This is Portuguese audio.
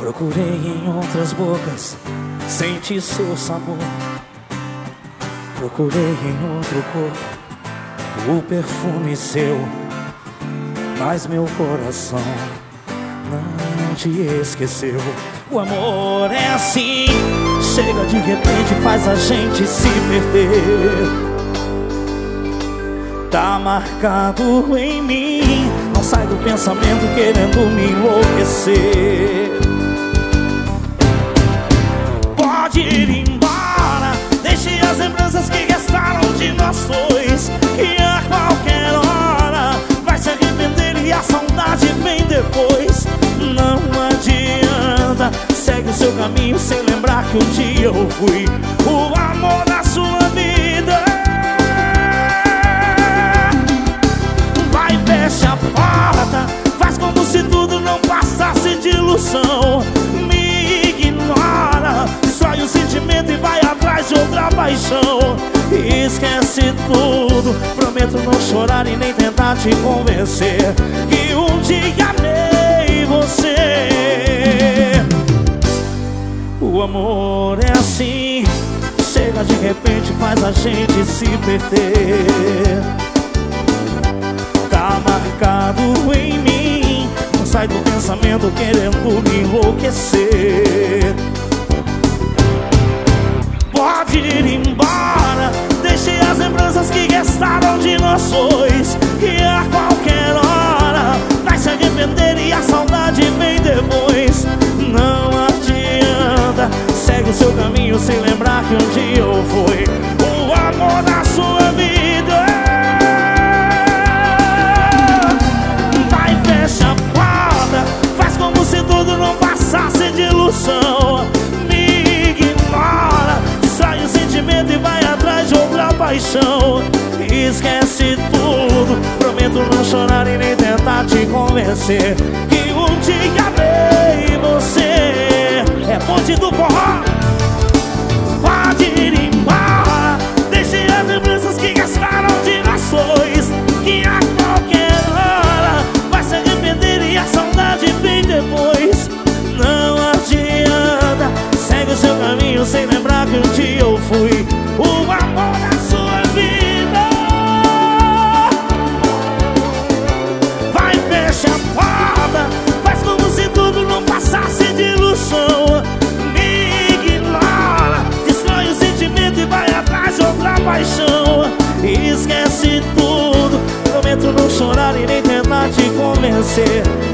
Procurei em outras bocas sentir seu sabor. Procurei em outro corpo o perfume seu, mas meu coração não te esqueceu. O amor é assim, chega de repente, faz a gente se perder. Tá marcado em mim, não sai do pensamento querendo me enlouquecer. Pode ir embora, deixe as lembranças que restaram de nós dois, e a qualquer hora vai se arrepender e a saudade vem depois. Não adianta, segue o seu caminho sem lembrar que um dia eu fui o amor da sua vida. Vai, fecha a porta, faz como se tudo não passasse de ilusão. Me ignora, destrói o sentimento e vai atrás de outra paixão. Esquece tudo, prometo não chorar e nem tentar te convencer que um dia amei você. O amor é assim, chega de repente, faz a gente se perder. Tá marcado em mim, não sai do pensamento querendo me enlouquecer. Pode ir embora, deixe as lembranças que restaram de nós dois, que a qualquer hora vai se arrepender e a saudade vem depois. Não adianta, segue o seu caminho sem lembrar que um dia eu fui o amor da sua vida. Vai, fecha a porta, faz como se tudo não passasse de ilusão. Me ignora, destrói o sentimento e vai atrás de outra paixão. Esquece tudo, prometo não chorar e nem tentar te convencer que um dia amei você. É Ponte do Forró. Pode ir embora, deixe as lembranças que restaram de nós dois, que a qualquer hora vai se arrepender e a saudade vem depois. Não adianta, segue o seu caminho sem lembrar que um dia eu fui o amor da sua vida. Vai, fecha a porta, faz como se tudo não passasse de ilusão. Me ignora, destrói o sentimento e vai atrás de outra paixão. Esquece tudo, prometo não chorar e nem tentar te convencer